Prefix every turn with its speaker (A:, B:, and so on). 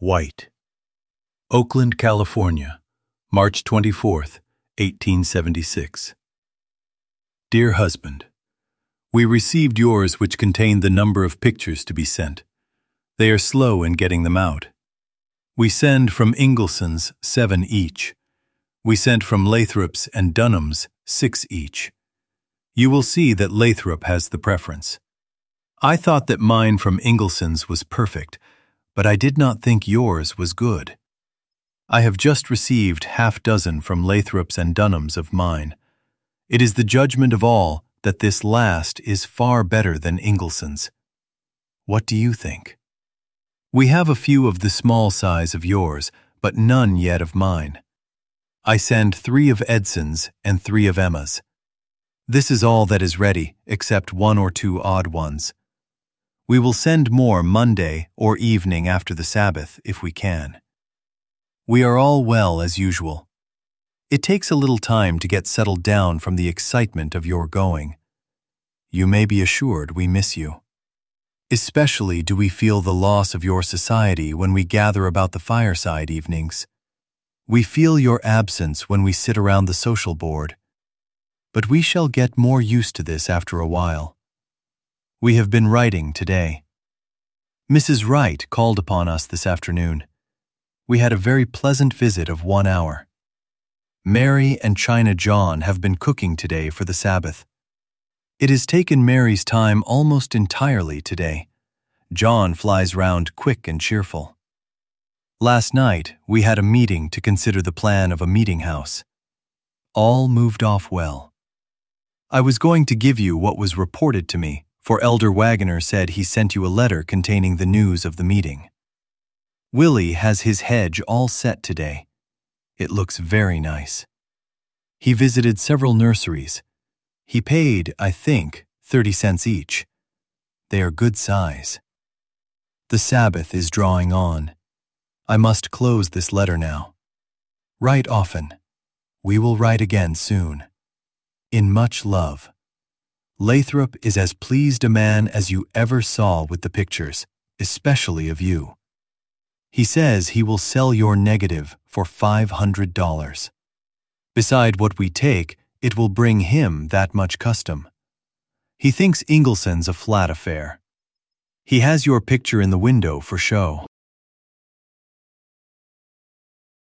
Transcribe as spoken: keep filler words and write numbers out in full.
A: White. Oakland, California, March twenty-fourth, eighteen seventy-six. Dear husband, we received yours which contained the number of pictures to be sent. They are slow in getting them out. We send from Ingleson's seven each. We sent from Lathrop's and Dunham's six each. You will see that Lathrop has the preference. I thought that mine from Ingleson's was perfect, but I did not think yours was good. I have just received half dozen from Lathrop's and Dunham's of mine. It is the judgment of all that this last is far better than Ingleson's. What do you think? We have a few of the small size of yours, but none yet of mine. I send three of Edson's and three of Emma's. This is all that is ready, except one or two odd ones. We will send more Monday or evening after the Sabbath, if we can. We are all well as usual. It takes a little time to get settled down from the excitement of your going. You may be assured we miss you. Especially do we feel the loss of your society when we gather about the fireside evenings. We feel your absence when we sit around the social board. But we shall get more used to this after a while. We have been writing today. Missus Wright called upon us this afternoon. We had a very pleasant visit of one hour. Mary and China John have been cooking today for the Sabbath. It has taken Mary's time almost entirely today. John flies round quick and cheerful. Last night, we had a meeting to consider the plan of a meeting house. All moved off well. I was going to give you what was reported to me, for Elder Wagoner said he sent you a letter containing the news of the meeting. Willie has his hedge all set today. It looks very nice. He visited several nurseries. He paid, I think, thirty cents each. They are good size. The Sabbath is drawing on. I must close this letter now. Write often. We will write again soon. In much love. Lathrop is as pleased a man as you ever saw with the pictures, especially of you. He says he will sell your negative for five hundred dollars. Beside what we take, it will bring him that much custom. He thinks Ingleson's a flat affair. He has your picture in the window for show.